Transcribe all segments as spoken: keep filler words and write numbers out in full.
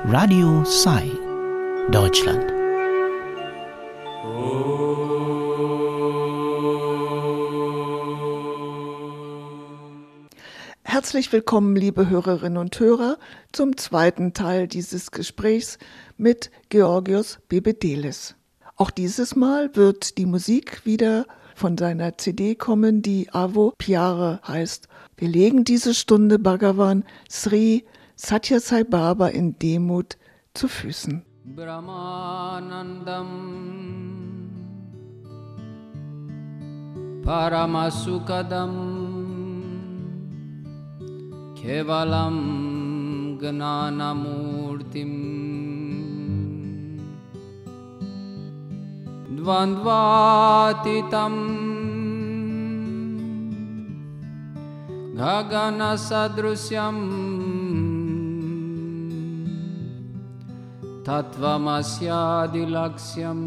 Radio Sai, Deutschland. Herzlich willkommen, liebe Hörerinnen und Hörer, zum zweiten Teil dieses Gesprächs mit Georgios Bebedelis. Auch dieses Mal wird die Musik wieder von seiner C D kommen, die Avo Pyare heißt. Wir legen diese Stunde Bhagavan Sri Sathya Sai Baba in Demut zu Füßen. Brahmanandam Paramasukadam Kevalam Gnanamurtim Dvandvatitam Gagana Sadrusyam Tattvamasyadilaksyam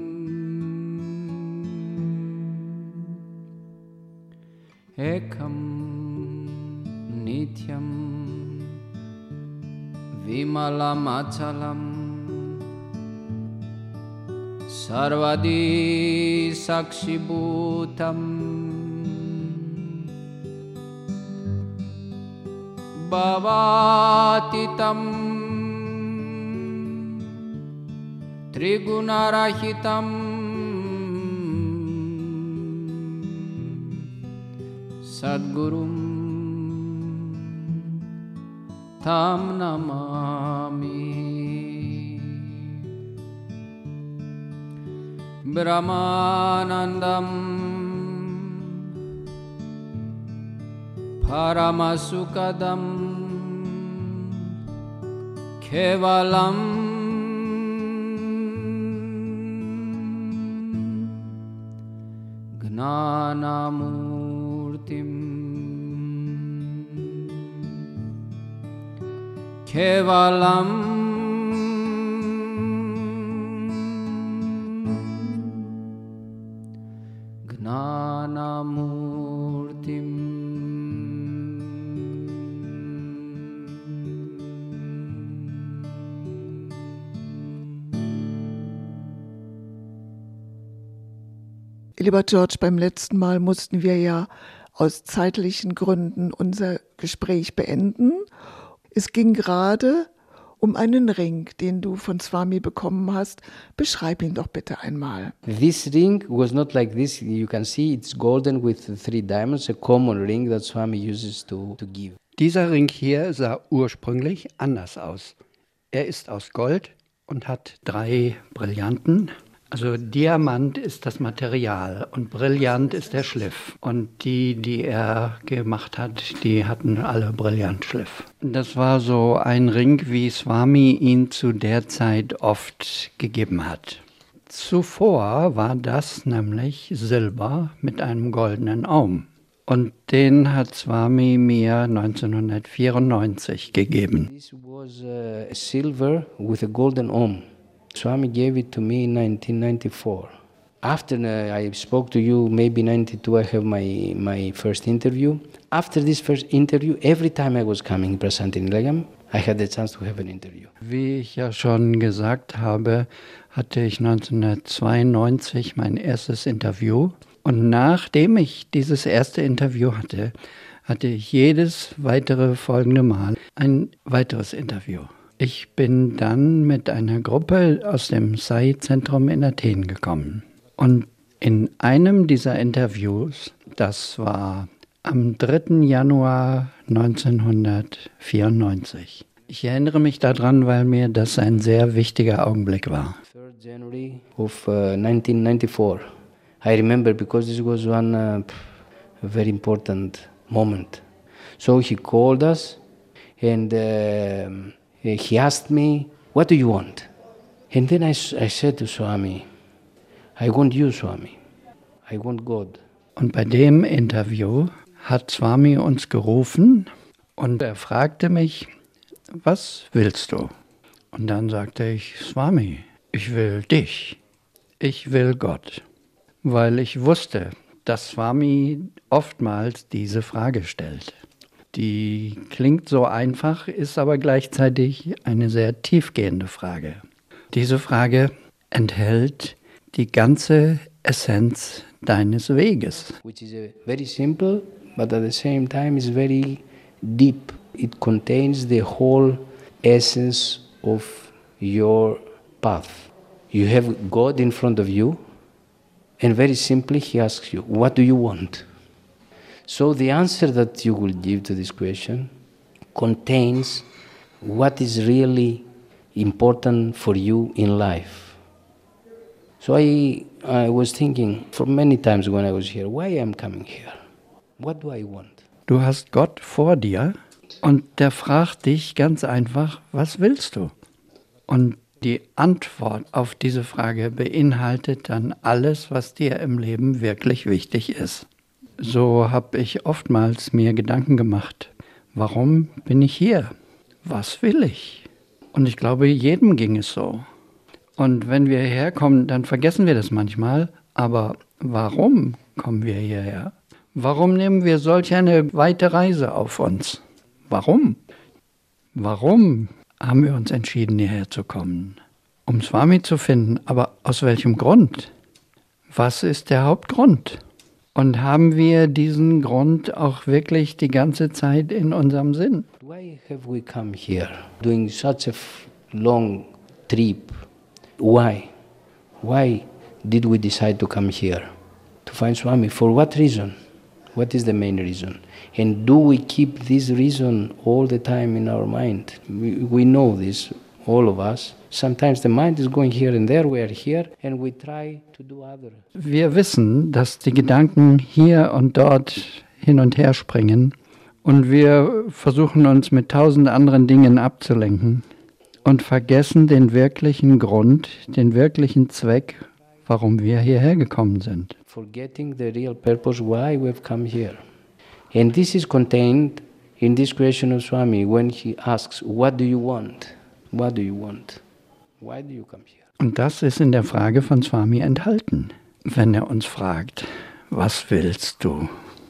Ekam Nityam Vimalam Achalam Sarvadi Sakshibhutam Bhavatitam Trigunarahitam Sadgurum Tam Namami Brahmanandam Paramasukadam Kevalam Gnanamurtim Kevalam Gnanamurtim. Lieber George, beim letzten Mal mussten wir ja aus zeitlichen Gründen unser Gespräch beenden. Es ging gerade um einen Ring, den du von Swami bekommen hast. Beschreib ihn doch bitte einmal. This ring was not like this. You can see it's golden with three diamonds, a common ring that Swami uses to, to give. Dieser Ring hier sah ursprünglich anders aus. Er ist aus Gold und hat drei Brillanten. Also Diamant ist das Material und Brillant ist der Schliff. Und die, die er gemacht hat, die hatten alle Brillantschliff. Das war so ein Ring, wie Swami ihn zu der Zeit oft gegeben hat. Zuvor war das nämlich Silber mit einem goldenen Aum. Und den hat Swami mir neunzehnhundertvierundneunzig gegeben. This was uh, silver with a golden aum. Swami gave it to me in nineteen ninety-four. After uh, I spoke to you, maybe ninety-two, I have my, my first interview. After this first interview, every time I was coming present in Legam, I had the chance to have an interview. Wie ich ja schon gesagt habe, hatte ich neunzehnhundertzweiundneunzig mein erstes Interview. Und nachdem ich dieses erste Interview hatte, hatte ich jedes weitere folgende Mal ein weiteres Interview. Ich bin dann mit einer Gruppe aus dem Sai-Zentrum in Athen gekommen. Und in einem dieser Interviews, das war am dritten Januar neunzehnhundertvierundneunzig. Ich erinnere mich daran, weil mir das ein sehr wichtiger Augenblick war. third January of uh, nineteen ninety-four. I remember because this was one uh, very important moment. So he called us and uh, he asked me, what do you want? And then I, I said to Swami, I want you, Swami. I want God. Und bei dem Interview hat Swami uns gerufen und er fragte mich, was willst du? Und dann sagte ich, Swami, ich will dich. Ich will Gott. Weil ich wusste, dass Swami oftmals diese Frage stellt. Die klingt so einfach, ist aber gleichzeitig eine sehr tiefgehende Frage. Diese Frage enthält die ganze Essenz deines Weges. Which is a very simple, but at the same time is very deep. It contains the whole essence of your path. You have God in front of you, and very simply He asks you, what do you want? So the answer that you will give to this question contains what is really important for you in life. So I, I was thinking for many times when I was here, why I'm coming here? What do I want? Du hast Gott vor dir und der fragt dich ganz einfach, was willst du? Und die Antwort auf diese Frage beinhaltet dann alles, was dir im Leben wirklich wichtig ist. So habe ich oftmals mir Gedanken gemacht, warum bin ich hier? Was will ich? Und ich glaube, jedem ging es so. Und wenn wir hierher kommen, dann vergessen wir das manchmal. Aber warum kommen wir hierher? Warum nehmen wir solch eine weite Reise auf uns? Warum? Warum haben wir uns entschieden, hierher zu kommen? Um Swami zu finden. Aber aus welchem Grund? Was ist der Hauptgrund? Und haben wir diesen Grund auch wirklich die ganze Zeit in unserem Sinn? Why have we come here doing such a f- long trip? Why? Why did we decide to come here? To find Swami. For what reason? What is the main reason? And do we keep this reason all the time in our mind? We, we know this, all of us. Sometimes the mind is going here and there, we are here, and we try to do other. Wir wissen, dass die Gedanken hier und dort hin und her springen und wir versuchen uns mit tausend anderen Dingen abzulenken und vergessen den wirklichen Grund, den wirklichen Zweck, warum wir hierher gekommen sind. Forgetting the real purpose why we've come here. And this is contained in this question of Swami when he asks, what do you want? What do you want? Why do you come here? Und das ist in der Frage von Swami enthalten, wenn er uns fragt, was willst du?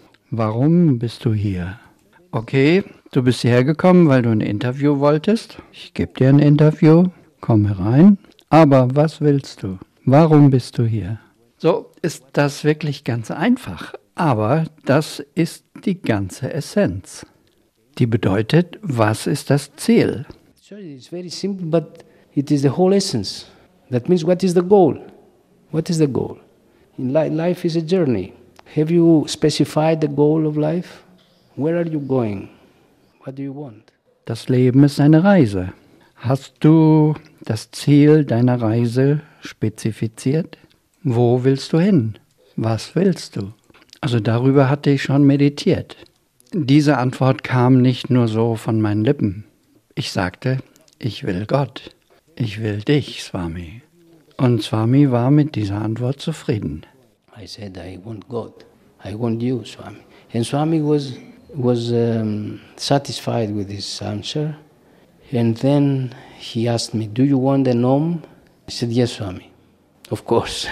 Warum bist du hier? Okay, du bist hierher gekommen, weil du ein Interview wolltest. Ich gebe dir ein Interview, komm herein. Aber was willst du? Warum bist du hier? So ist das wirklich ganz einfach. Aber das ist die ganze Essenz. Die bedeutet, was ist das Ziel? Sorry, it's very simple, but it is the whole essence. That means what is the goal? What is the goal? In li- life is a journey. Have you specified the goal of life? Where are you going? What do you want? Das Leben ist eine Reise. Hast du das Ziel deiner Reise spezifiziert? Wo willst du hin? Was willst du? Also darüber hatte ich schon meditiert. Diese Antwort kam nicht nur so von meinen Lippen. Ich sagte, ich will Gott. Ich will dich, Swami. Und Swami war mit dieser Antwort zufrieden. I said, I want God. I want you, Swami. And Swami was was um, satisfied with his answer. And then he asked me, do you want an Om? I said, yes, Swami. Of course.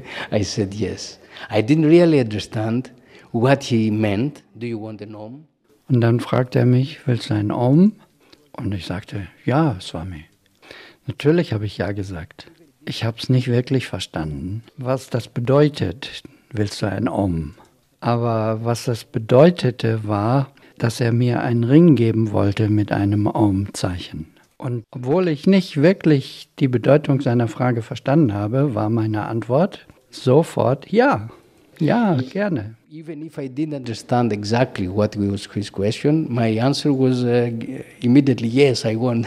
I said, yes. I didn't really understand what he meant. Do you want an Om? Und dann fragte er mich, willst du ein Om? Und ich sagte, ja, Swami. Natürlich habe ich ja gesagt. Ich habe es nicht wirklich verstanden, was das bedeutet, willst du ein Om? Aber was das bedeutete, war, dass er mir einen Ring geben wollte mit einem Om-Zeichen. Und obwohl ich nicht wirklich die Bedeutung seiner Frage verstanden habe, war meine Antwort sofort ja. Ja, gerne. Even if I didn't understand exactly what was his question, my answer was uh, immediately yes, I want.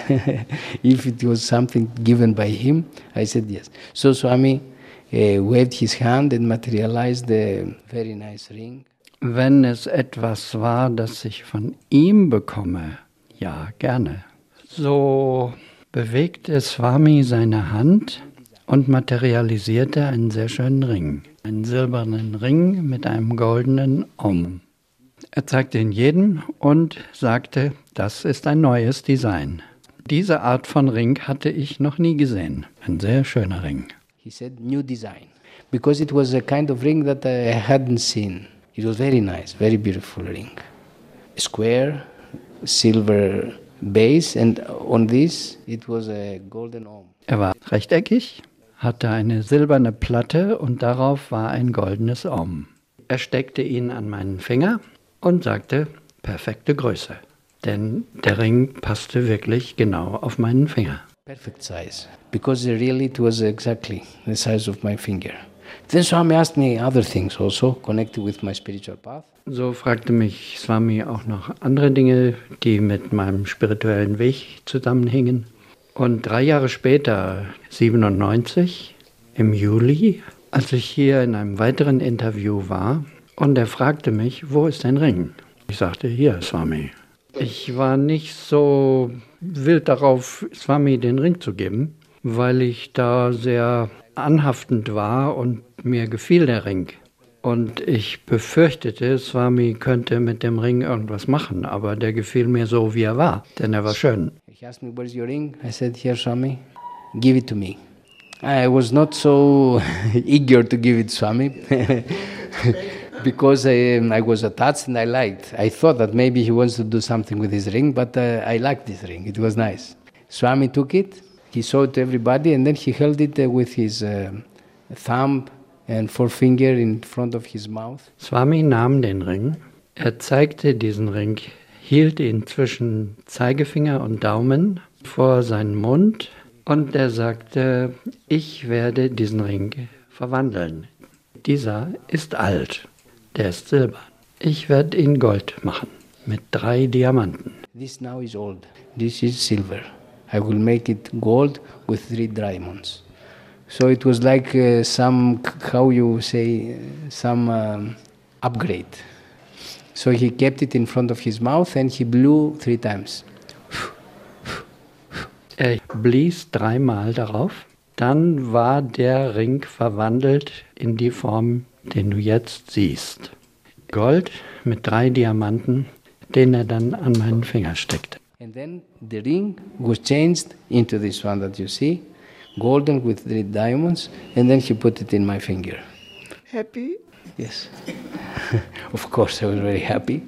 If it was something given by him, I said yes. So Swami uh, waved his hand and materialized the very nice ring. Wenn es etwas war, das ich von ihm bekomme, ja, gerne. So bewegte Swami seine Hand und materialisierte einen sehr schönen Ring. Einen silbernen Ring mit einem goldenen Om. Er zeigte ihn jedem und sagte, das ist ein neues Design. Diese Art von Ring hatte ich noch nie gesehen. Ein sehr schöner Ring. He said new design, because it was a kind of ring that I hadn't seen. It was very nice, very beautiful ring. Square, silver base, and on this it was a golden Om. Er war rechteckig, hatte eine silberne Platte und darauf war ein goldenes Om. Er steckte ihn an meinen Finger und sagte, perfekte Größe. Denn der Ring passte wirklich genau auf meinen Finger. Perfect size, because really it was exactly the size of my finger. Then Swami asked me other things also connected with my spiritual path. So fragte mich Swami auch noch andere Dinge, die mit meinem spirituellen Weg zusammenhingen. Und drei Jahre später, siebenundneunzig, im Juli, als ich hier in einem weiteren Interview war, und er fragte mich, wo ist dein Ring? Ich sagte, hier, Swami. Ich war nicht so wild darauf, Swami den Ring zu geben, weil ich da sehr anhaftend war und mir gefiel der Ring. Und ich befürchtete, Swami könnte mit dem Ring irgendwas machen, aber der gefiel mir so, wie er war, denn er war schön. He asked me, where's your ring? I said, here, Swami, give it to me. I was not so eager to give it to Swami because I, I was attached and I liked. I thought that maybe he wants to do something with his ring, but uh, I liked this ring. It was nice. Swami took it, he showed it to everybody, and then he held it uh, with his uh, thumb and forefinger in front of his mouth. Swami nahm den Ring, er zeigte diesen Ring, hielt ihn zwischen Zeigefinger und Daumen vor seinen Mund und er sagte, ich werde diesen Ring verwandeln. Dieser ist alt, der ist silbern. Ich werde ihn Gold machen mit drei Diamanten. This now is old. This is silver. I will make it gold with three diamonds. So it was like uh, some, how you say, some um, upgrade. So he kept it in front of his mouth and he blew three times. Er blies dreimal darauf. Dann war der Ring verwandelt in die Form, den du jetzt siehst. Gold mit drei Diamanten, den er dann an meinen Finger steckte. And then the ring was changed into this one that you see, golden with three diamonds, and then he put it in my finger. Happy? Yes. Of course, I was very happy.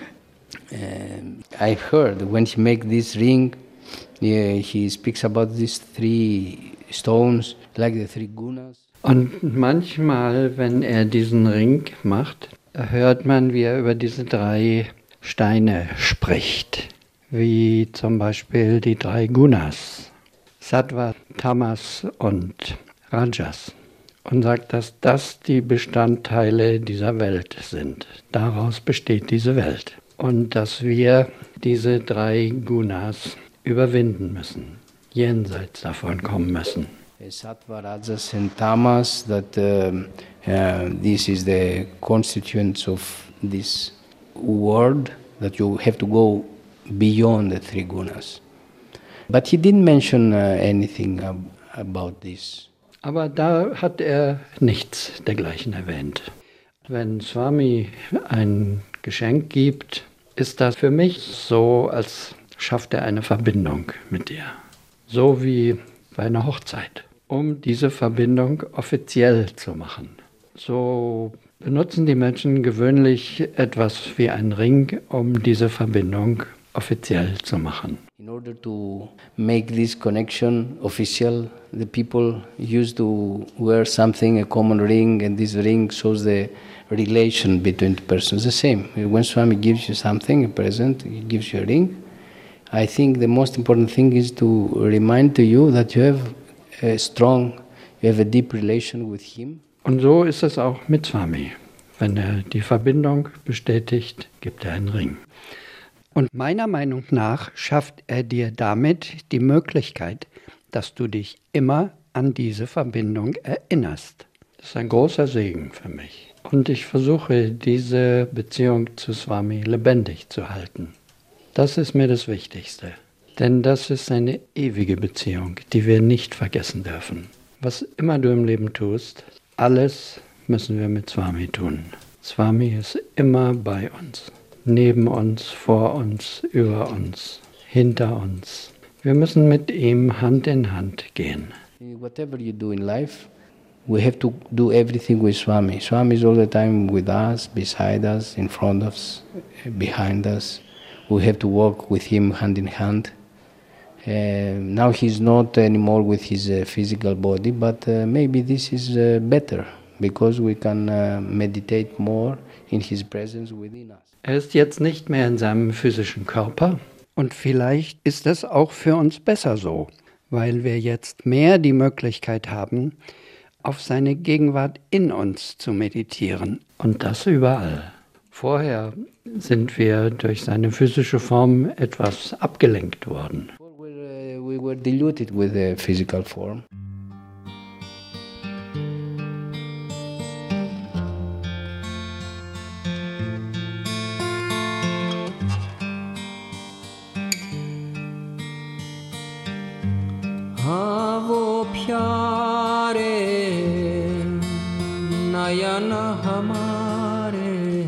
Um, I heard when he make this ring, yeah, he speaks about these three stones, like the three gunas. Und manchmal, wenn er diesen Ring macht, hört man, wie er über diese drei Steine spricht, wie zum Beispiel die drei Gunas, Sattva, Tamas und Rajas, und sagt, dass das die Bestandteile dieser Welt sind. Daraus besteht diese Welt. Und dass wir diese drei Gunas überwinden müssen, jenseits davon kommen müssen. Sattva, Rajas and Tamas, that um, uh, this is the constituents of this world, that you have to go beyond the three gunas. But he didn't mention uh, anything ab- about this. Aber da hat er nichts dergleichen erwähnt. Wenn Swami ein Geschenk gibt, ist das für mich so, als schafft er eine Verbindung mit dir. So wie bei einer Hochzeit, um diese Verbindung offiziell zu machen. So benutzen die Menschen gewöhnlich etwas wie einen Ring, um diese Verbindung offiziell zu machen. In order to make this connection official, the people used to wear something, a common ring, and this ring shows the relation between the persons. The same. When Swami gives you something, a present, he gives you a ring. I think the most important thing is to remind to you that you have a strong, you have a deep relation with him. Und so ist es auch mit Swami. Wenn er die Verbindung bestätigt, gibt er einen Ring. Und meiner Meinung nach schafft er dir damit die Möglichkeit, dass du dich immer an diese Verbindung erinnerst. Das ist ein großer Segen für mich. Und ich versuche, diese Beziehung zu Swami lebendig zu halten. Das ist mir das Wichtigste. Denn das ist eine ewige Beziehung, die wir nicht vergessen dürfen. Was immer du im Leben tust, alles müssen wir mit Swami tun. Swami ist immer bei uns. Neben uns, vor uns, über uns, hinter uns. Wir müssen mit ihm Hand in Hand gehen. Whatever you do in life, we have to do everything with Swami. Swami is all the time with us, beside us, in front of us, behind us. we have to walk with him hand in hand. Uh, now he's not anymore with his uh, physical body, but uh, maybe this is uh, better because we can uh, meditate more in his presence within us. Er ist jetzt nicht mehr in seinem physischen Körper und vielleicht ist das auch für uns besser so, weil wir jetzt mehr die Möglichkeit haben, auf seine Gegenwart in uns zu meditieren und das überall. Vorher sind wir durch seine physische Form etwas abgelenkt worden. We were diluted with the physical form. Avo pyare nayana hamare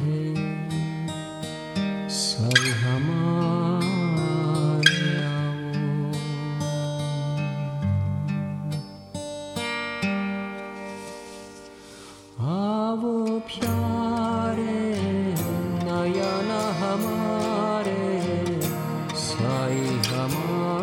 sab hamare avo pyare nayana hamare sai hamare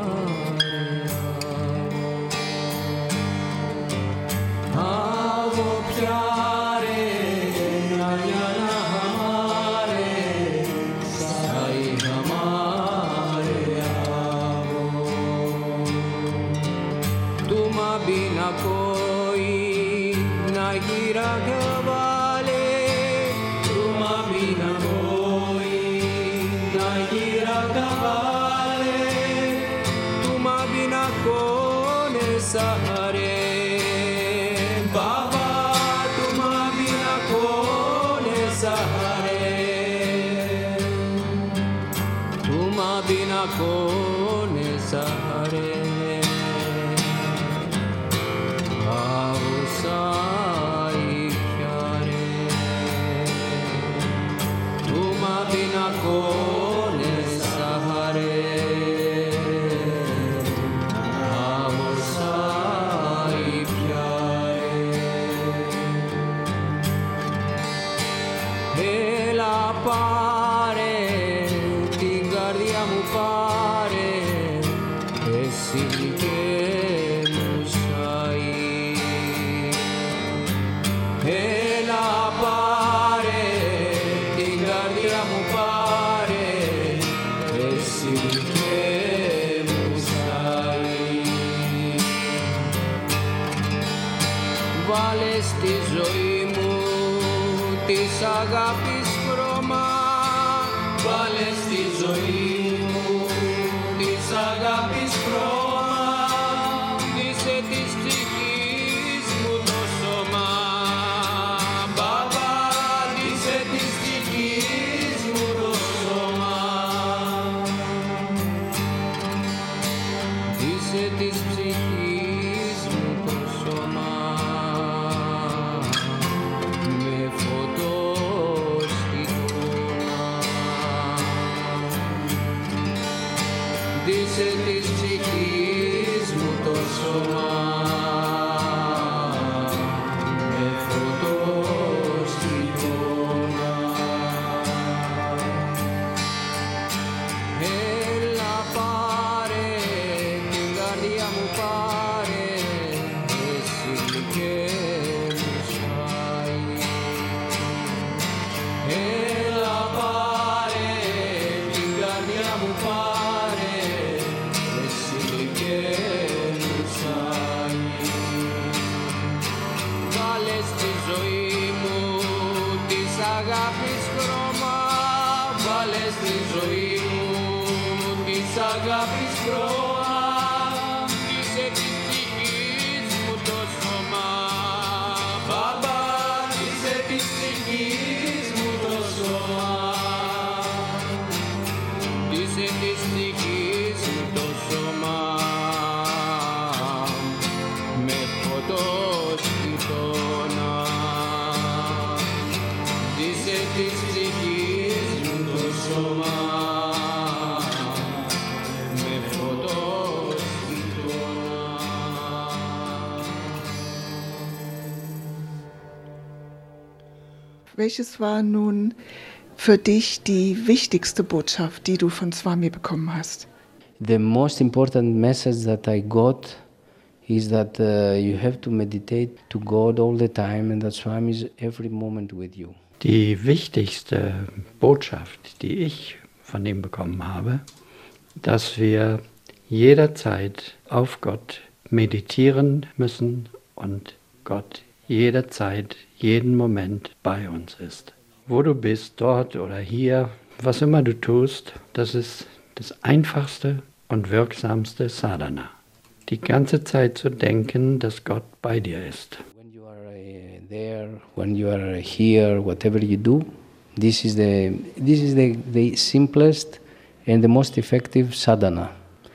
Welches war nun für dich die wichtigste Botschaft, die du von Swami bekommen hast? The most important message that I got is that uh, you have to meditate to God all the time and that Swami is every moment with you. Die wichtigste Botschaft, die ich von ihm bekommen habe, dass wir jederzeit auf Gott meditieren müssen und Gott jederzeit, jeden Moment bei uns ist. Wo du bist, dort oder hier, was immer du tust, das ist das einfachste und wirksamste Sadhana. Die ganze Zeit zu denken, dass Gott bei dir ist. When you are uh, there, when you are here, whatever you do, this is the this is the, the simplest and the most effective sadhana.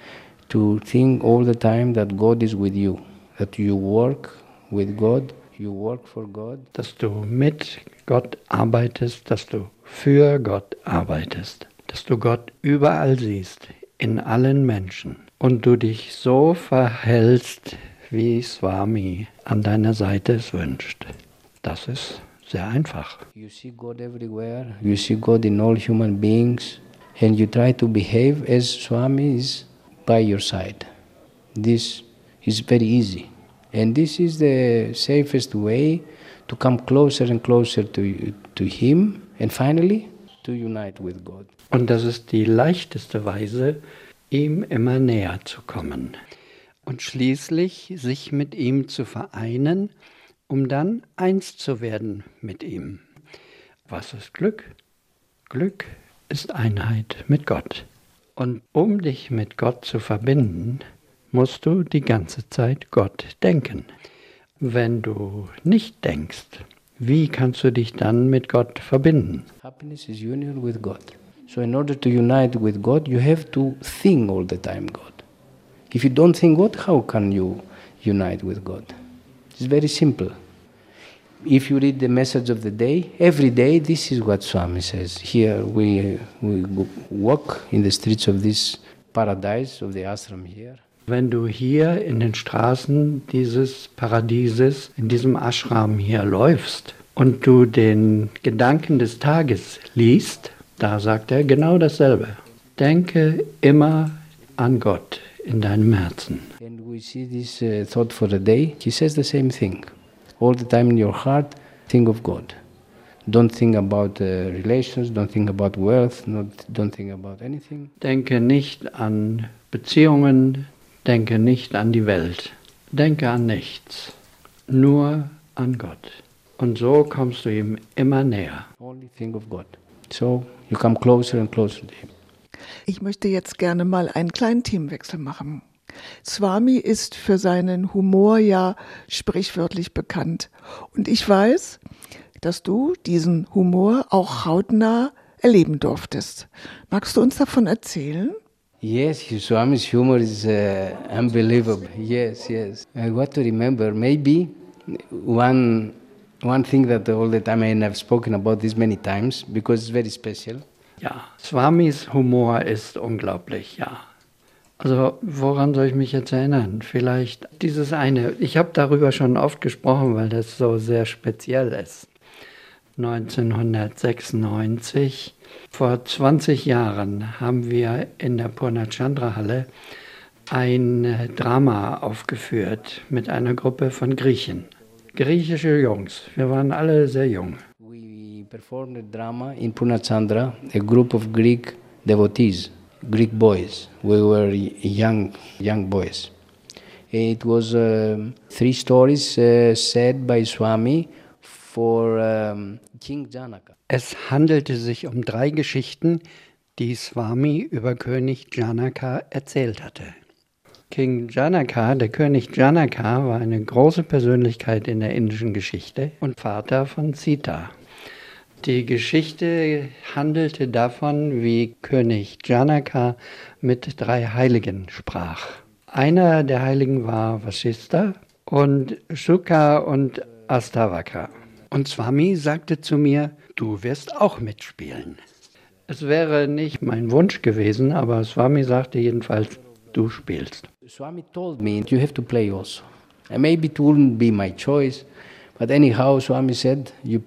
To think all the time that God is with you, that you work with God, you work for God. Dass du mit Gott arbeitest, dass du für Gott arbeitest, dass du Gott überall siehst, in allen Menschen. Und du dich so verhältst, wie Swami an deiner Seite es wünscht. Das ist sehr einfach. You see God everywhere, you see God in all human beings, and you try to behave as Swami is by your side. This is very easy. And this is the safest way to come closer and closer to, to Him and finally to unite with God. Und das ist die leichteste Weise, ihm immer näher zu kommen. Und schließlich sich mit ihm zu vereinen, um dann eins zu werden mit ihm. Was ist Glück? Glück ist Einheit mit Gott. Und um dich mit Gott zu verbinden, musst du die ganze Zeit Gott denken. Wenn du nicht denkst, wie kannst du dich dann mit Gott verbinden? Happiness is union with God. So in order to unite with God, you have to think all the time God. If you don't think God, how can you unite with God? It's very simple. If you read the message of the day, every day this is what Swami says. Here we, we walk in the streets of this paradise, of the ashram here. Wenn du hier in den Straßen dieses Paradieses, in diesem Ashram hier läufst und du den Gedanken des Tages liest, da sagt er genau dasselbe. Denke immer an Gott in deinem Herzen. And we see this uh, thought for the day. He says the same thing. All the time in your heart, think of God. Don't think about uh, relations, don't think about wealth, not, don't think about anything. Denke nicht an Beziehungen, denke nicht an die Welt. Denke an nichts, nur an Gott. Und so kommst du ihm immer näher. Only think of God. So you come closer and closer to Him. Ich möchte jetzt gerne mal einen kleinen Themenwechsel machen. Swami ist für seinen Humor ja sprichwörtlich bekannt. Und ich weiß, dass du diesen Humor auch hautnah erleben durftest. Magst du uns davon erzählen? Yes, Swami's humor is uh, unbelievable. Yes, yes. I got to remember maybe one one thing that all the time, and I've spoken about this many times because it's very special. Ja, Swamis Humor ist unglaublich, ja. Also woran soll ich mich jetzt erinnern? Vielleicht dieses eine, ich habe darüber schon oft gesprochen, weil das so sehr speziell ist. neunzehnhundertsechsundneunzig, vor zwanzig Jahren, haben wir in der Purnachandra-Halle ein Drama aufgeführt mit einer Gruppe von Griechen. Griechische Jungs, wir waren alle sehr jung. We performed a drama in Purnachandra, a group of Greek devotees, Greek boys. We were young, young boys. It was um, three stories uh, said by Swami for um, King Janaka. Es handelte sich um drei Geschichten, die Swami über König Janaka erzählt hatte. King Janaka, der König Janaka, war eine große Persönlichkeit in der indischen Geschichte und Vater von Sita. Die Geschichte handelte davon, wie König Janaka mit drei Heiligen sprach. Einer der Heiligen war Vashishta und Shuka und Astavaka. Und Swami sagte zu mir, du wirst auch mitspielen. Es wäre nicht mein Wunsch gewesen, aber Swami sagte jedenfalls, du spielst. Swami told me, you have to play also. And maybe it wouldn't be my choice, but anyhow, Swami said, you play.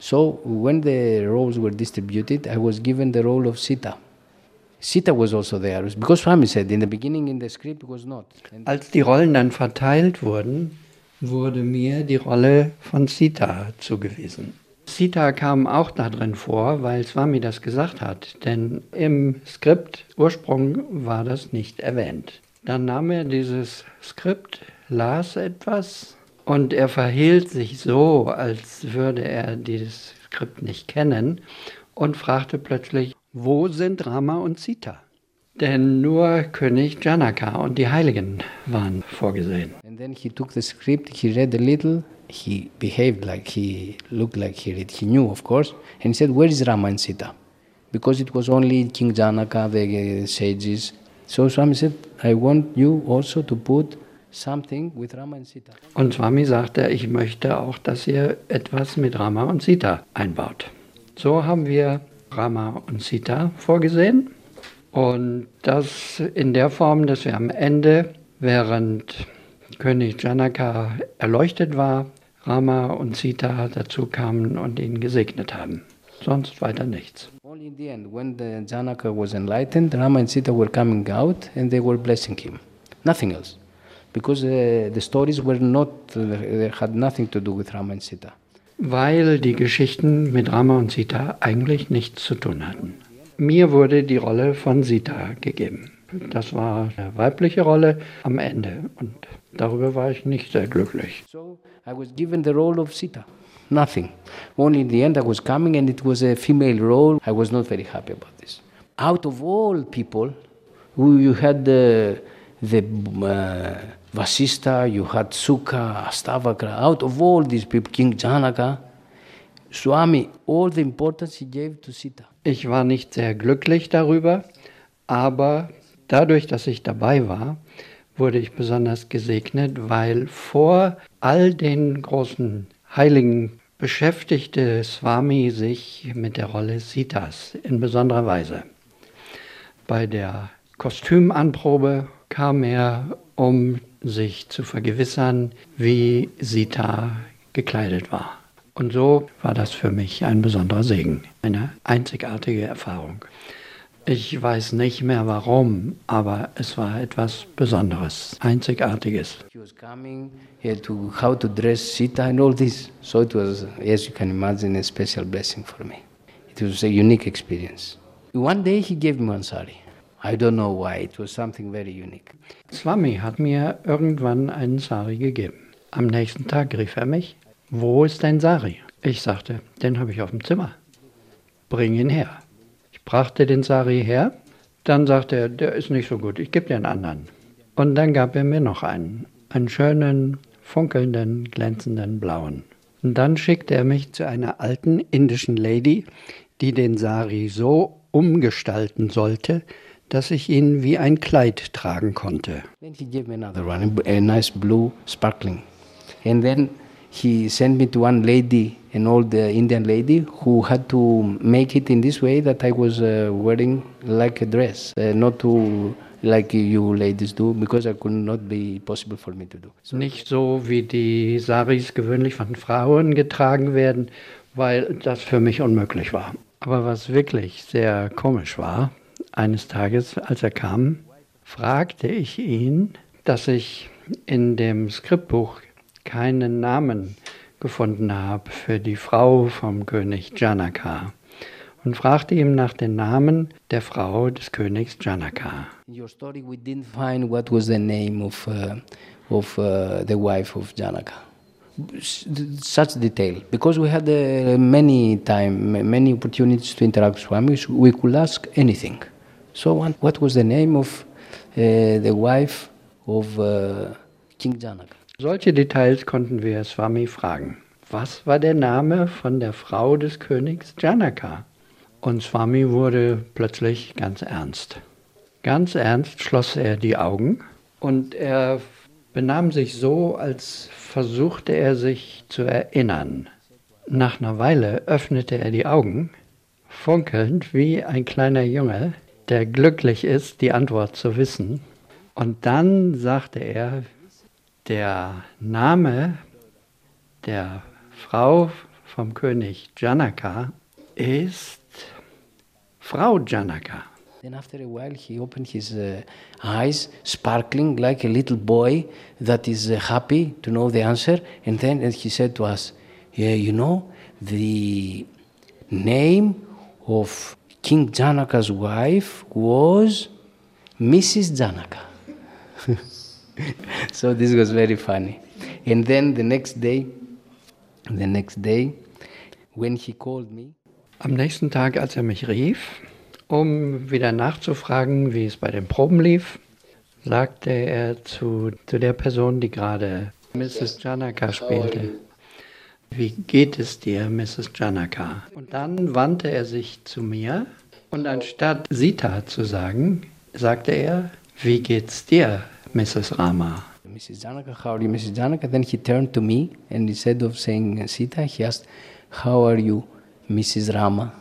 So when the roles were distributed, I was given the role of Sita. Sita was also there, because Swami said in the beginning in the script it was not. And Als die Rollen dann verteilt wurden, wurde mir die Rolle von Sita zugewiesen. Sita kam auch da drin vor, weil Swami das gesagt hat, denn im Skript Ursprung war das nicht erwähnt. Dann nahm er dieses Skript, las etwas und er verhielt sich so, als würde er dieses Skript nicht kennen und fragte plötzlich, wo sind Rama und Sita? Denn nur König Janaka und die Heiligen waren vorgesehen. And then he took the script, he read a little, he behaved like he looked like he read, he knew of course, and he said, where is Rama and Sita? Because it was only King Janaka, the uh, sages. So Swami said, I want you also to put something with Rama and Sita. Und Swami sagte, ich möchte auch, dass ihr etwas mit Rama und Sita einbaut. So haben wir Rama und Sita vorgesehen. Und das in der Form, dass wir am Ende, während König Janaka erleuchtet war, Rama und Sita dazu kamen und ihn gesegnet haben. Sonst weiter nichts. Only in the end, when the Janaka was enlightened, Rama and Sita were coming out and they were blessing him. Nothing else. Because uh, the stories were not, uh, they had nothing to do with Rama and Sita. Weil die Geschichten mit Rama und Sita eigentlich nichts zu tun hatten. Mir wurde die Rolle von Sita gegeben. Das war eine weibliche Rolle am Ende und darüber war ich nicht sehr glücklich. So I was given the role of Sita. Nothing. Only in the end I was coming and it was a female role. I was not very happy about this. Out of all people, you had the, the uh, Vasista, you had Sukha, Astavakra. Out of all these people, King Janaka, Swami, all the importance he gave to Sita. Ich war nicht sehr glücklich darüber, aber dadurch, dass ich dabei war, wurde ich besonders gesegnet, weil vor all den großen Heiligen beschäftigte Swami sich mit der Rolle Sitas in besonderer Weise. Bei der Kostümanprobe kam er, um sich zu vergewissern, wie Sita gekleidet war. Und so war das für mich ein besonderer Segen, eine einzigartige Erfahrung. Ich weiß nicht mehr warum, aber es war etwas Besonderes, Einzigartiges. He was coming, he had to how to dress Sita and all this. So it was, as you can imagine, a special blessing for me. It was a unique experience. One day he gave me one sari. I don't know why, it was something very unique. Swami hat mir irgendwann einen Sari gegeben. Am nächsten Tag rief er mich, wo ist dein Sari? Ich sagte, den habe ich auf dem Zimmer. Bring ihn her. Ich brachte den Sari her, dann sagte er, der ist nicht so gut, ich gebe dir einen anderen. Und dann gab er mir noch einen, einen schönen, funkelnden, glänzenden blauen. Und dann schickte er mich zu einer alten indischen Lady, die den Sari so umgestalten sollte, dass ich ihn wie ein Kleid tragen konnte. Then he gave me another one, a nice blue sparkling. And then he sent me to one lady, an old uh, Indian lady, who had to make it in this way that I was uh, wearing like a dress, uh, not to like you ladies do, because I could not be possible for me to do. So Nicht so, wie die Saris gewöhnlich von Frauen getragen werden, weil das für mich unmöglich war. Aber was wirklich sehr komisch war, eines Tages, als er kam, fragte ich ihn, dass ich in dem Skriptbuch keinen Namen gefunden habe für die Frau vom König Janaka und fragte ihn nach dem Namen der Frau des Königs Janaka. in your story we didn't find what was the name of uh, of uh, the wife of Janaka. S- Such detail, because we had uh, many time, many opportunities to interact with Swami, so we could ask anything. So what, what was the name of uh, the wife of uh, King Janaka? Solche Details konnten wir Swami fragen. Was war der Name von der Frau des Königs Janaka? Und Swami wurde plötzlich ganz ernst. Ganz ernst schloss er die Augen und er benahm sich so, als versuchte er sich zu erinnern. Nach einer Weile öffnete er die Augen, funkelnd wie ein kleiner Junge, der glücklich ist, die Antwort zu wissen. Und dann sagte er, der Name der Frau vom König Janaka ist Frau Janaka. Then after a while he opened his uh, eyes, sparkling like a little boy that is uh, happy to know the answer. And then he said to us, yeah, you know, the name of King Janaka's wife was Missus Janaka. So this was very funny. And then the next day, the next day, when he called me. Am nächsten Tag, als er mich rief, um wieder nachzufragen, wie es bei den Proben lief, sagte er zu, zu der Person, die gerade Missus Janaka spielte, wie geht es dir, Missus Janaka? Und dann wandte er sich zu mir und anstatt Sita zu sagen, sagte er, wie geht's dir, Missus Rama? Missus Janaka, how are you, Missus Janaka? Then he turned to me and instead of saying Sita, he asked, how are you, Missus Rama?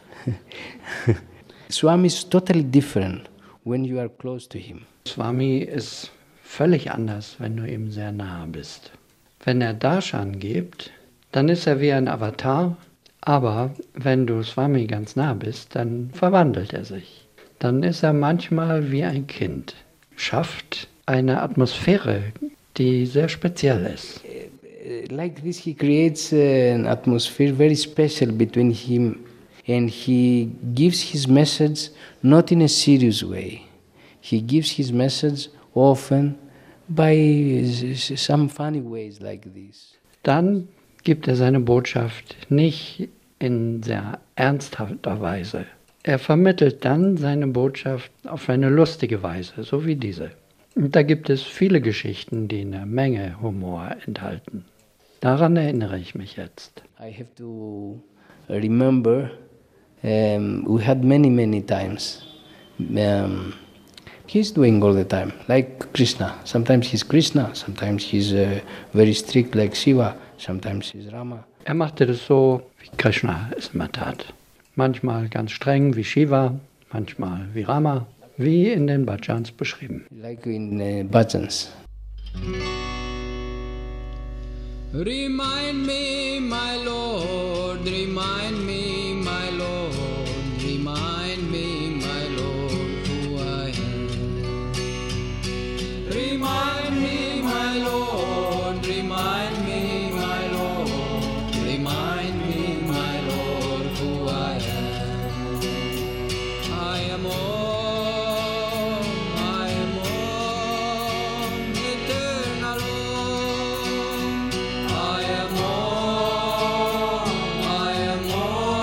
Swami is totally different when you are close to him. Swami ist völlig anders, wenn du ihm sehr nahe bist. Wenn er Darshan gibt, dann ist er wie ein Avatar, aber wenn du Swami ganz nah bist, dann verwandelt er sich. Dann ist er manchmal wie ein Kind, schafft eine Atmosphäre, die sehr speziell ist. Like this, he creates an atmosphere very special between him and he gives his message not in a serious way. He gives his message often by some funny ways like this. Dann gibt er seine Botschaft nicht in sehr ernsthafter Weise. Er vermittelt dann seine Botschaft auf eine lustige Weise, so wie diese. Und da gibt es viele Geschichten, die eine Menge Humor enthalten. Daran erinnere ich mich jetzt. I have to remember, um, we had many, many times. Um, he's doing all the time, like Krishna. Sometimes he's Krishna, sometimes he's uh, very strict like Shiva, sometimes he's Rama. Er machte das so, wie Krishna es immer tat. Manchmal ganz streng wie Shiva, manchmal wie Rama, wie in den Bhajans beschrieben. Like in uh, Bhajans. Remind me, my Lord, remind me, my Lord, remind me, my Lord, who I am. Remind me, my Lord, remind me, my Lord, remind me, my Lord, who I am. I am all, I am all, eternal all. I am all, I am all.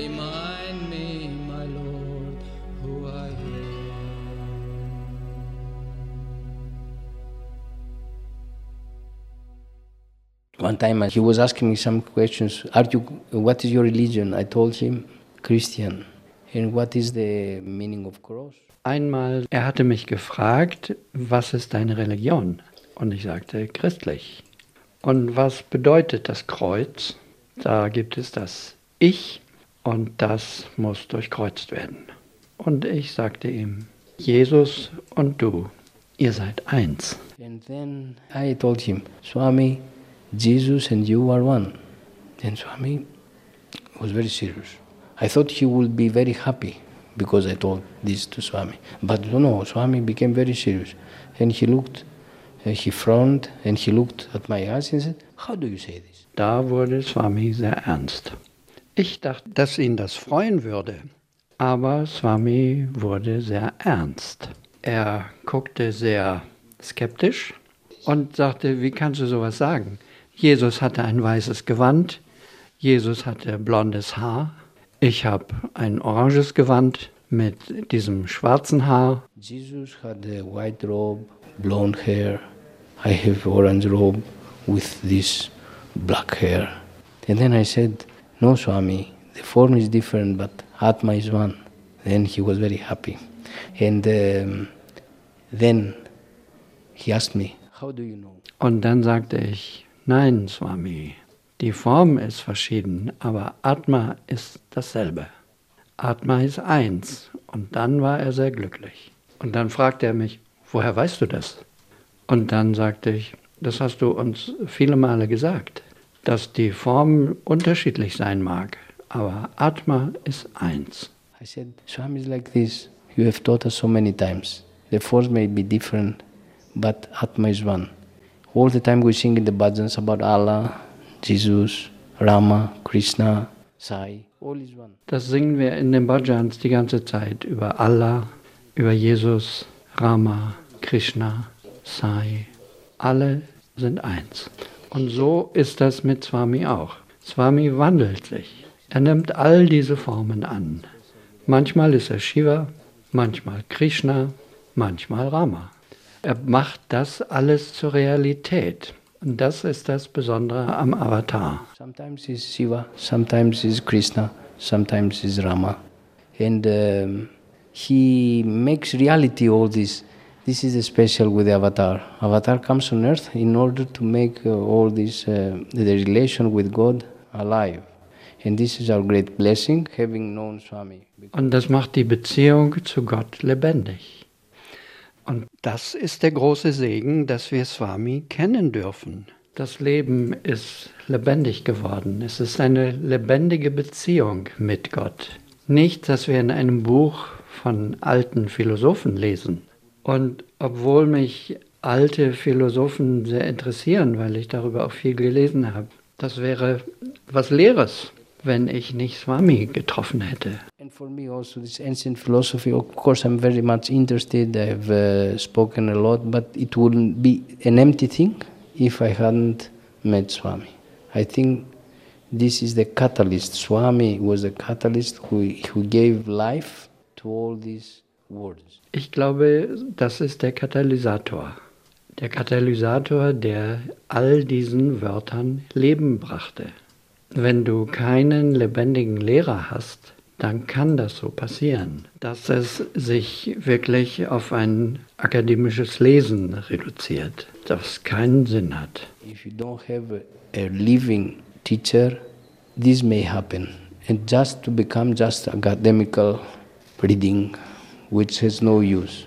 remind me, my Lord, who I am. One time he was asking me some questions. Are you, what is your religion? I told him, Christian. And what is the meaning of cross? Einmal, er hatte mich gefragt, was ist deine Religion? Und ich sagte, christlich. Und was bedeutet das Kreuz? Da gibt es das Ich und das muss durchkreuzt werden. Und ich sagte ihm, Jesus und du, ihr seid eins. And then I told him, Swami, Jesus and you are one. And Swami was very serious. I thought he would be very happy because I told this to Swami. But no, Swami became very serious. And he looked, uh, he frowned and he looked at my eyes and said, how do you say this? Da wurde Swami sehr ernst. Ich dachte, dass ihn das freuen würde, aber Swami wurde sehr ernst. Er guckte sehr skeptisch und sagte, wie kannst du sowas sagen? Jesus hatte ein weißes Gewand, Jesus hatte blondes Haar, ich habe ein oranges Gewand mit diesem schwarzen Haar. Jesus had a white robe, blonde hair. I have orange robe with this black hair. And then I said, no, Swami, the form is different, but Atma is one. Then he was very happy. And um, then he asked me, how do you know? Und dann sagte ich, nein, Swami, die Form ist verschieden, aber Atma ist dasselbe. Atma ist eins. Und dann war er sehr glücklich. Und dann fragte er mich, woher weißt du das? Und dann sagte ich, das hast du uns viele Male gesagt, dass die Form unterschiedlich sein mag, aber Atma ist eins. I said, Swami is like this. You have taught us so many times. The forms may be different, but Atma is one. All the time we sing in the bhajans about Allah, Jesus, Rama, Krishna, Sai, all is one. Das singen wir in den Bhajans die ganze Zeit über Allah, über Jesus, Rama, Krishna, Sai. Alle sind eins. Und so ist das mit Swami auch. Swami wandelt sich. Er nimmt all diese Formen an. Manchmal ist er Shiva, manchmal Krishna, manchmal Rama. Er macht das alles zur Realität. Und das ist das Besondere am Avatar. Sometimes is Shiva, sometimes is Krishna, sometimes is Rama. And um, he makes reality all this. This is the special with the Avatar. Avatar comes on earth in order to make uh, all this, uh, the relation with God alive. And this is our great blessing, having known Swami. Und das macht die Beziehung zu Gott lebendig. Und das ist der große Segen, dass wir Swami kennen dürfen. Das Leben ist lebendig geworden. Es ist eine lebendige Beziehung mit Gott. Nicht, dass wir in einem Buch von alten Philosophen lesen. Und obwohl mich alte Philosophen sehr interessieren, weil ich darüber auch viel gelesen habe, das wäre was Leeres, wenn ich nicht Swami getroffen hätte. And for me also this ancient philosophy, of course I'm very much interested, I've uh, spoken a lot, but it wouldn't be an empty thing if I hadn't met Swami. I think this is the catalyst. Swami was the catalyst who, who gave life to all these words. Ich glaube, das ist der Katalysator. Der Katalysator, der all diesen Wörtern Leben brachte. Wenn du keinen lebendigen Lehrer hast, dann kann das so passieren, dass es sich wirklich auf ein akademisches Lesen reduziert, das keinen Sinn hat. If you don't have a, a living teacher, this may happen. And just to become just academical reading, which has no use.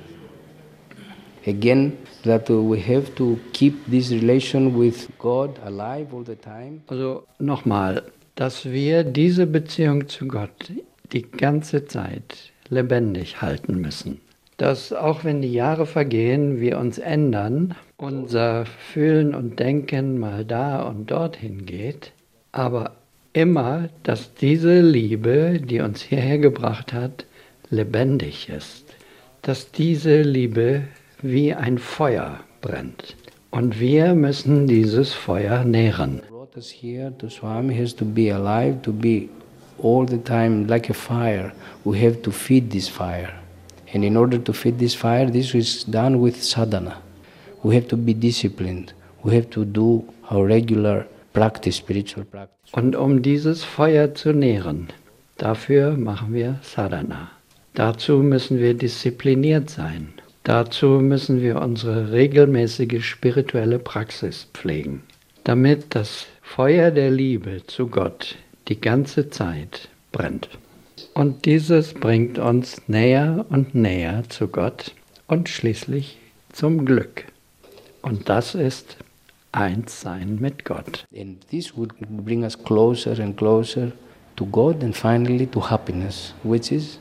Again, that we have to keep this relation with God alive all the time. Also nochmal, dass wir diese Beziehung zu Gott die ganze Zeit lebendig halten müssen. Dass auch wenn die Jahre vergehen, wir uns ändern, unser Fühlen und Denken mal da und dorthin geht, aber immer, dass diese Liebe, die uns hierher gebracht hat, lebendig ist. Dass diese Liebe wie ein Feuer brennt. Und wir müssen dieses Feuer nähren. Brought us here to Swami has to be alive, to be all the time like a fire. We have to feed this fire. And in order to feed this fire, this is done with sadhana. We have to be disciplined. We have to do our regular practice, spiritual practice. Und um dieses Feuer zu nähren, dafür machen wir Sadhana. Dazu müssen wir diszipliniert sein. Dazu müssen wir unsere regelmäßige spirituelle Praxis pflegen, damit das Feuer der Liebe zu Gott die ganze Zeit brennt. Und dieses bringt uns näher und näher zu Gott und schließlich zum Glück. Und das ist Einssein mit Gott. And this would bring us closer and closer to God and finally to happiness, which is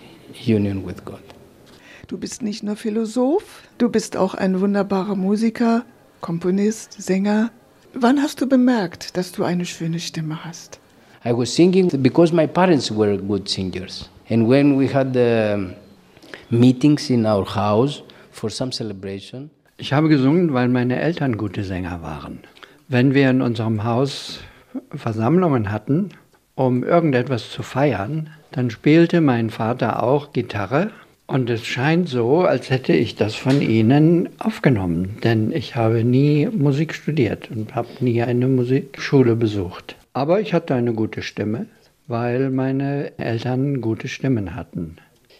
union with God. Du bist nicht nur Philosoph, du bist auch ein wunderbarer Musiker, Komponist, Sänger. Wann hast du bemerkt, dass du eine schöne Stimme hast? I was singing because my parents were good singers. And when we had the meetings in our house for some celebration, ich habe gesungen, weil meine Eltern gute Sänger waren. Wenn wir in unserem Haus Versammlungen hatten, um irgendetwas zu feiern, dann spielte mein Vater auch Gitarre. Und es scheint so, als hätte ich das von ihnen aufgenommen, denn ich habe nie Musik studiert und habe nie eine Musikschule besucht. Aber ich hatte eine gute Stimme, weil meine Eltern gute Stimmen hatten.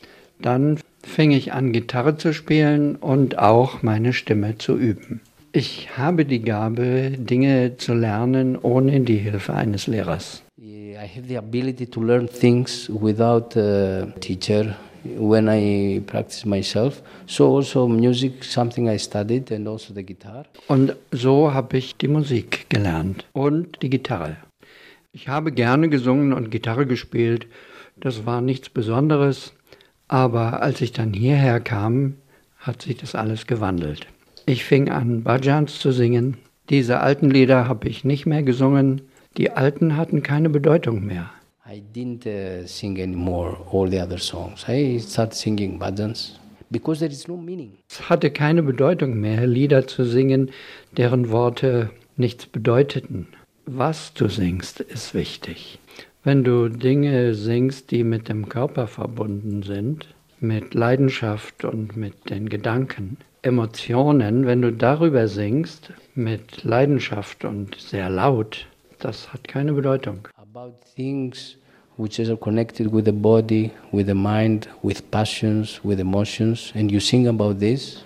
Dann fing ich an, Gitarre zu spielen und auch meine Stimme zu üben. Ich habe die Gabe, Dinge zu lernen ohne die Hilfe eines Lehrers. I have the ability to learn things without a teacher when I practice myself. So also music, something I studied, and also the guitar. Und so habe ich die Musik gelernt und die Gitarre. Ich habe gerne gesungen und Gitarre gespielt. Das war nichts Besonderes. Aber als ich dann hierher kam, hat sich das alles gewandelt. Ich fing an, Bhajans zu singen. Diese alten Lieder habe ich nicht mehr gesungen. Die alten hatten keine Bedeutung mehr. I didn't uh, sing anymore all the other songs. I started singing bhajans because there is no meaning. Es hatte keine Bedeutung mehr, Lieder zu singen, deren Worte nichts bedeuteten. Was du singst, ist wichtig. Wenn du Dinge singst, die mit dem Körper verbunden sind, mit Leidenschaft und mit den Gedanken, Emotionen, wenn du darüber singst, mit Leidenschaft und sehr laut, das hat keine Bedeutung. About things which are connected with the body, with the mind, with passions, with emotions, and you sing about this,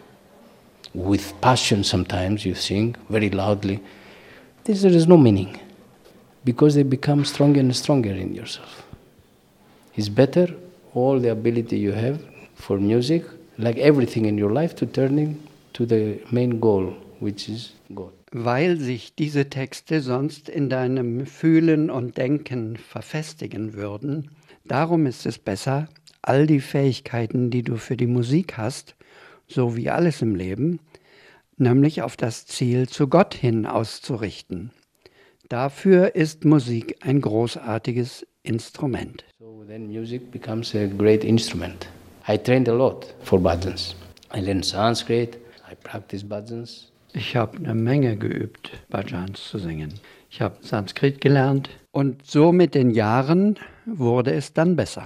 with passion sometimes you sing very loudly, this there is no meaning, because they become stronger and stronger in yourself. It's better all the ability you have for music, like everything in your life, to turn into the main goal, which is God. Weil sich diese Texte sonst in deinem Fühlen und Denken verfestigen würden. Darum ist es besser, all die Fähigkeiten, die du für die Musik hast, so wie alles im Leben, nämlich auf das Ziel zu Gott hin auszurichten. Dafür ist Musik ein großartiges Instrument. So then music becomes a great instrument. I trained a lot for bhajans. I learned Sanskrit, I practiced bhajans. Ich habe eine Menge geübt, Bhajans zu singen. Ich habe Sanskrit gelernt und so mit den Jahren wurde es dann besser.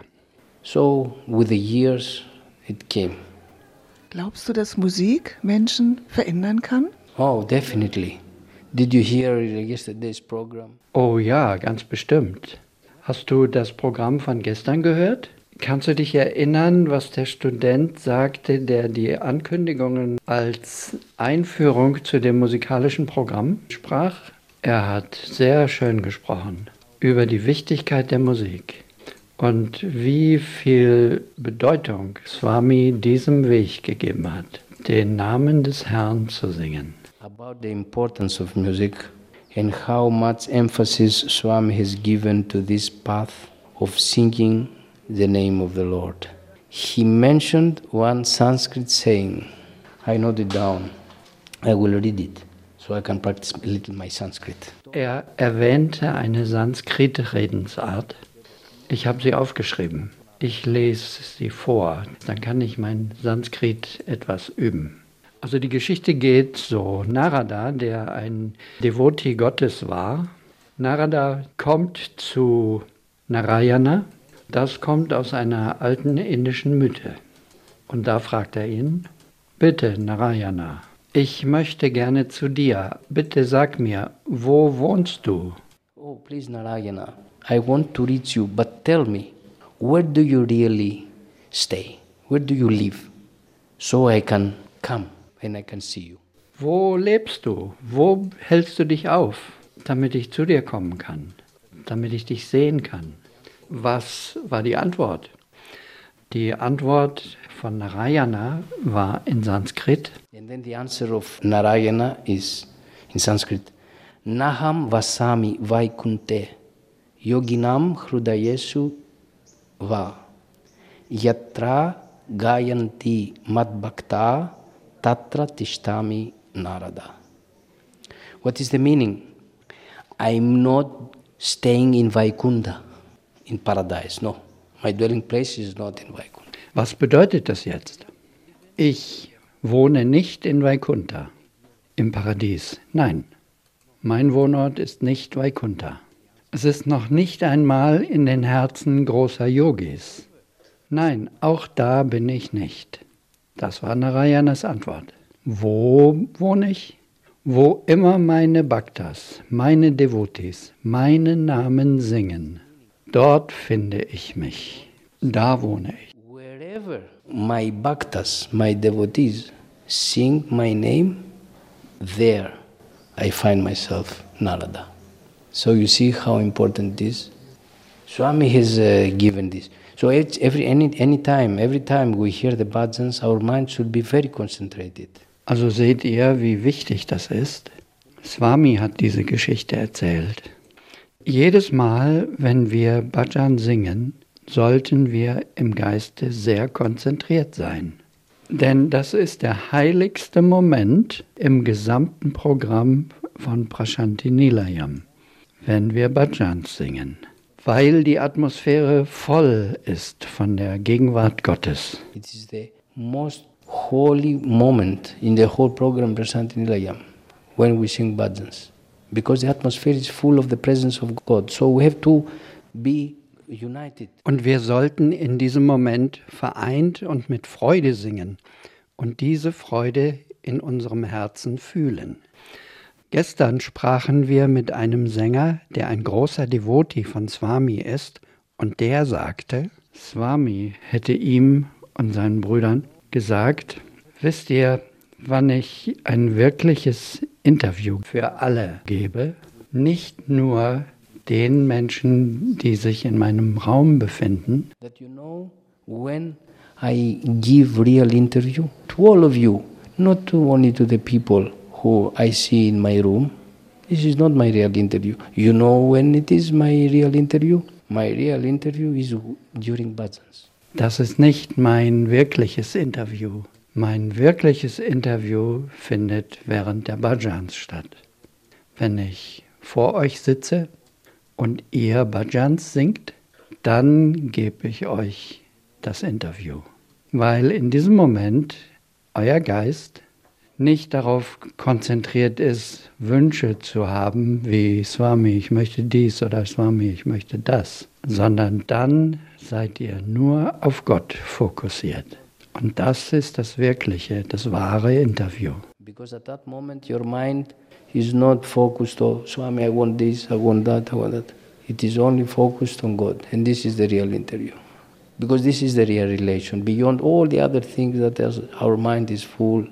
So with the years it came. Glaubst du, dass Musik Menschen verändern kann? Oh, definitely. Did you hear yesterday's program? Oh ja, ganz bestimmt. Hast du das Programm von gestern gehört? Kannst du dich erinnern, was der Student sagte, der die Ankündigungen als Einführung zu dem musikalischen Programm sprach? Er hat sehr schön gesprochen über die Wichtigkeit der Musik und wie viel Bedeutung Swami diesem Weg gegeben hat, den Namen des Herrn zu singen. About the importance of music and how much emphasis Swami has given to this path of singing the name of the Lord. He mentioned one Sanskrit saying. I note it down. I will read it so I can practice a little my Sanskrit. Er erwähnte eine Sanskrit-Redensart. Ich habe sie aufgeschrieben. Ich lese sie vor, dann kann ich mein Sanskrit etwas üben. Also die Geschichte geht so. Narada, der ein Devotee Gottes war, Narada kommt zu Narayana, das kommt aus einer alten indischen Mythe. Und da fragt er ihn, bitte Narayana, ich möchte gerne zu dir, bitte sag mir, wo wohnst du? Oh, please Narayana, I want to reach you, but tell me, where do you really stay? Where do you live? So I can come and I can see you. Wo lebst du? Wo hältst du dich auf, damit ich zu dir kommen kann, damit ich dich sehen kann? Was war die Antwort? Die Antwort von Narayana war in Sanskrit. And then the answer of Narayana is in Sanskrit, Naham vasami vaikunte yoginam hrudayesu va yatra gayanti madbhakta tatra tishtami narada. What is the meaning? I'm not staying in Vaikunta, in paradise, no. My dwelling place is not in Vaikunta. Was bedeutet das jetzt? Ich wohne nicht in Vaikunta, im Paradies. Nein, mein Wohnort ist nicht Vaikunta. Es ist noch nicht einmal in den Herzen großer Yogis. Nein, auch da bin ich nicht. Das war Narayanas Antwort. Wo wohne ich? Wo immer meine Bhaktas, meine Devotis, meinen Namen singen, dort finde ich mich. Da wohne ich. Wherever my bhaktas, my devotees sing my name, there I find myself Narada. So you see how important this. Swami has uh, given this. So it's every any any time, every time we hear the bhajans, our mind should be very concentrated. Also seht ihr, wie wichtig das ist? Swami hat diese Geschichte erzählt. Jedes Mal, wenn wir Bhajan singen, sollten wir im Geiste sehr konzentriert sein. Denn das ist der heiligste Moment im gesamten Programm von Prashanti Nilayam, wenn wir Bhajans singen, weil die Atmosphäre voll ist von der Gegenwart Gottes. It is the most holy moment in the whole program Prashanti Nilayam when we sing bhajans, because the atmosphere is full of the presence of God. So we have to be united. Und wir sollten in diesem Moment vereint und mit Freude singen und diese Freude in unserem Herzen fühlen. Gestern sprachen wir mit einem Sänger, der ein großer Devoti von Swami ist, und der sagte, Swami hätte ihm und seinen Brüdern gesagt, wisst ihr, wann ich ein wirkliches Interview für alle gebe, nicht nur den Menschen, die sich in meinem Raum befinden. That you know, when I give real interview to all of you, not to only to the people who I see in my room, this is not my real interview. You know when it is my real interview? My real interview is during bhajans. Das ist nicht mein wirkliches Interview. Mein wirkliches Interview findet während der Bhajans statt. Wenn ich vor euch sitze und ihr Bhajans singt, dann gebe ich euch das Interview. Weil in diesem Moment euer Geist nicht darauf konzentriert ist, Wünsche zu haben, wie Swami, ich möchte dies oder Swami, ich möchte das, sondern dann seid ihr nur auf Gott fokussiert. Und das ist das wirkliche, das wahre Interview. Because at that moment your mind is not focused on Swami, I want this, I want that, I want that. It is only focused on God, and this is the real interview. Because this is the real relation. Beyond all the other things that our mind is full,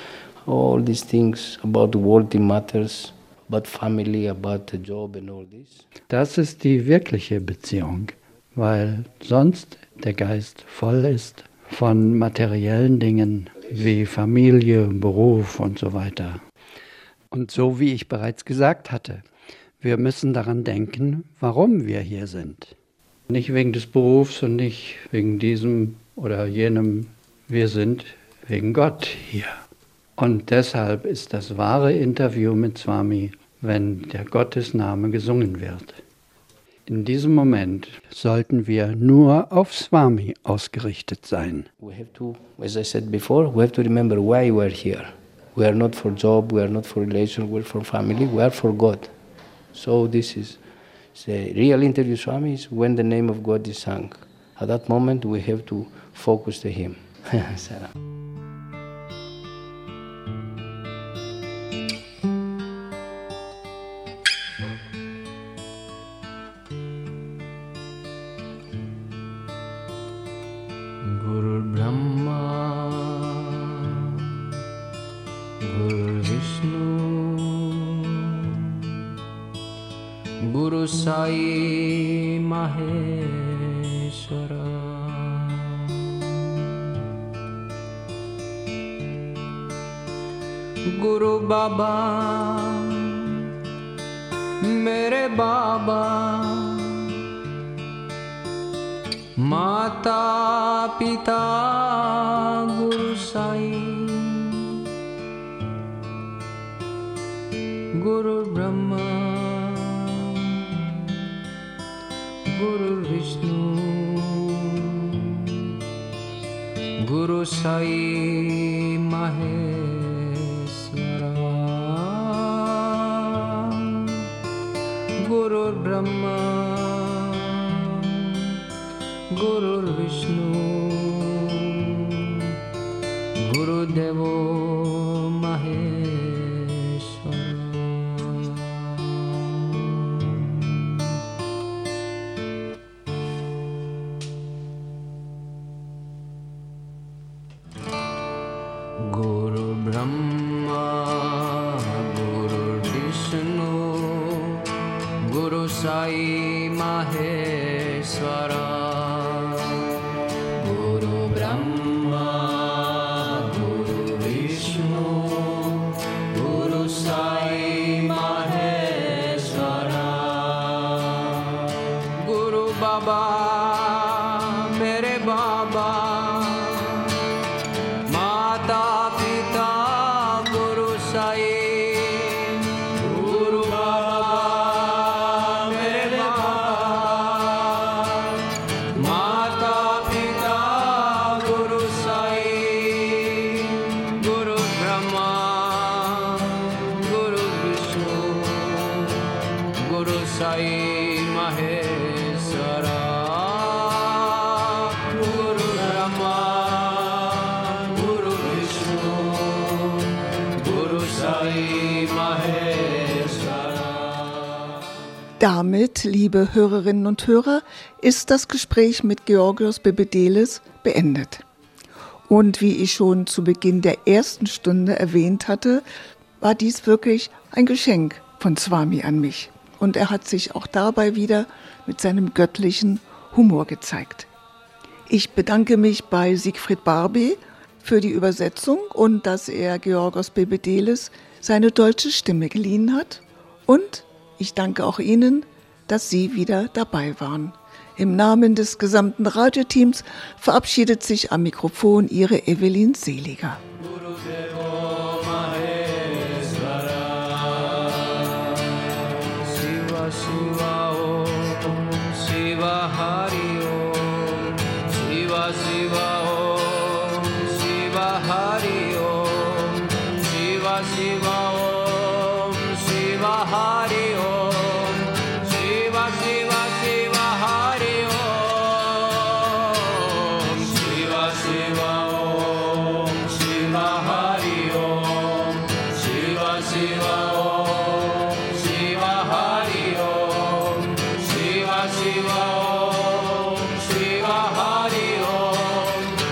all these things about worldly matters, about family, about the job and all this. Das ist die wirkliche Beziehung, weil sonst der Geist voll ist von materiellen Dingen wie Familie, Beruf und so weiter. Und so wie ich bereits gesagt hatte, wir müssen daran denken, warum wir hier sind. Nicht wegen des Berufs und nicht wegen diesem oder jenem. Wir sind wegen Gott hier. Und deshalb ist das wahre Interview mit Swami, wenn der Gottesname gesungen wird. In diesem Moment sollten wir nur auf Swami ausgerichtet sein. We have to, as I said before, we have to remember why we are here. We are not for job, we are not for relation, we are for family, we are for God. So this is, The real interview Swami is when the name of God is sung. At that moment, we have to focus to Him. Salam. Guru Brahma, Guru Vishnu, Guru Sai Maheshwara. Guru Baba, mere Baba, Mata Pita Guru Sai, Guru Brahma, Guru Vishnu, Guru Sai Maheshwara. Guru Brahma, Guru Vishnu, Guru Devo Maheshwara. Guru Brahma, Guru Vishnu, Guru Sai Maheshwara. Guru Brahma, Guru Vishnu, Guru Sai Maheshwara. Guru Baba, mere Baba, Mata Pita Guru Sai. Guru Baba, mere Baba, Mata Pita Guru Sai. Guru Brahma, Guru Vishnu, Guru Sai Maheshwara. Guru Brahma, Guru Vishnu, Guru Sai Maheshwara. Damit, liebe Hörerinnen und Hörer, ist das Gespräch mit Georgios Bebedeles beendet. Und wie ich schon zu Beginn der ersten Stunde erwähnt hatte, war dies wirklich ein Geschenk von Swami an mich. Und er hat sich auch dabei wieder mit seinem göttlichen Humor gezeigt. Ich bedanke mich bei Siegfried Barbie für die Übersetzung und dass er Georgios Bebedeles seine deutsche Stimme geliehen hat. Und ich danke auch Ihnen, dass Sie wieder dabei waren. Im Namen des gesamten Radioteams verabschiedet sich am Mikrofon Ihre Evelyn Seliger. Shiva Shiva Om Shiva Hari Om Shiva Shiva Om Shiva Hari Om Shiva Shiva Om Shiva Hari Om Shiva Shiva Shiva Hari Om Shiva Shiva Om Shiva Hari Om Shiva Shiva Om Shiva Hari Om Shiva Shiva Om Shiva Hari Om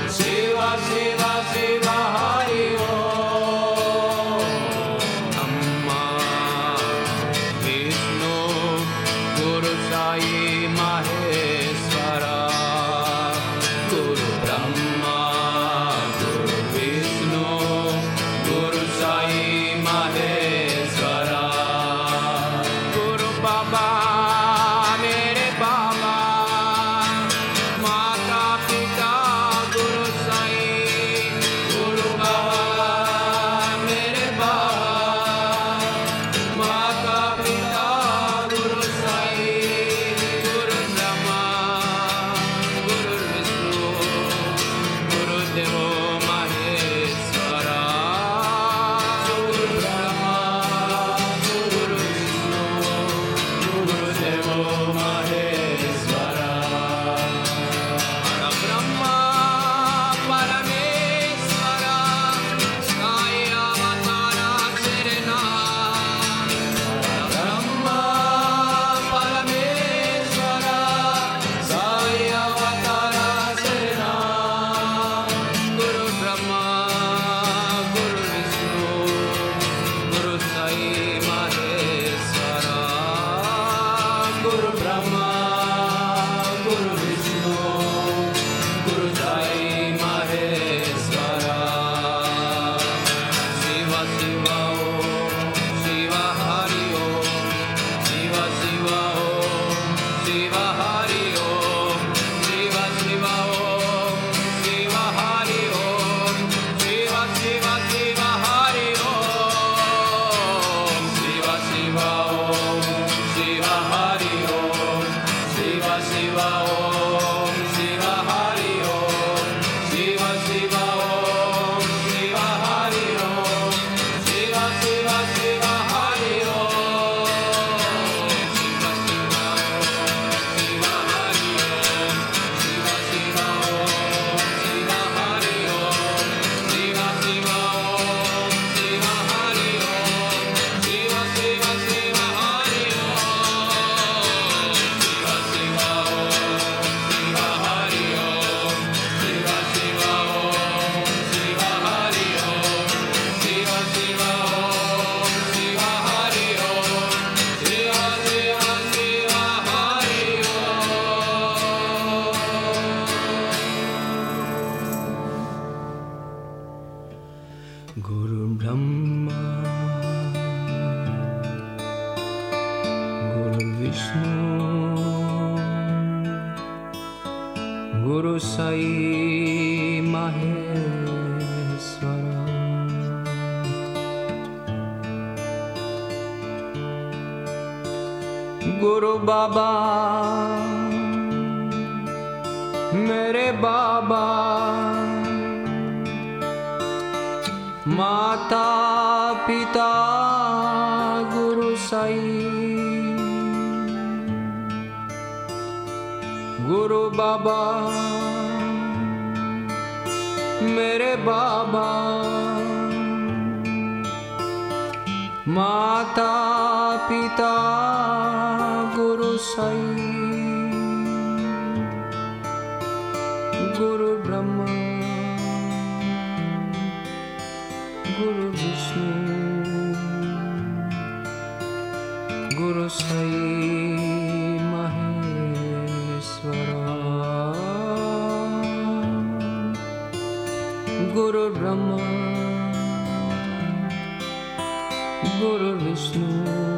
Guru Brahma, Guru Vishnu, Guru Sai Maheshwara. Guru Baba, mere Baba, Mata Pita Guru Sai. Guru Baba, mere Baba, Mata Pita Guru Sai. Guru Brahma, Guru Vishnu, Guru Sai Maheshwara. Guru Brahma, Guru Vishnu,